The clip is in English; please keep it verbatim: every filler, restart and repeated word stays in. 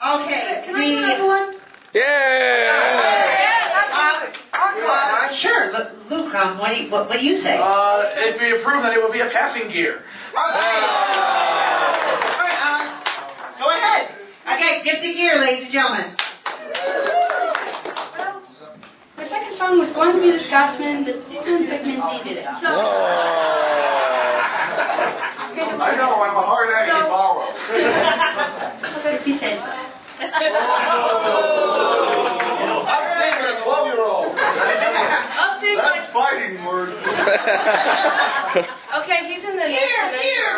Okay. Can I do another one? Yeah! Uh, sure. Lu- Luke, um, what do you, what, what do you say? Uh, if we approve, then it will be a passing gear. All right, uh, go ahead. Okay, get the gear, ladies and gentlemen. Well, my second song was going to be The Scotsman, but Tim Pickman did it. So, I know, I'm a hard-acting So- follow. okay, he said so. I'm thinking a twelve-year-old. I'll sing That's fighting words. Okay, he's in the next dimension.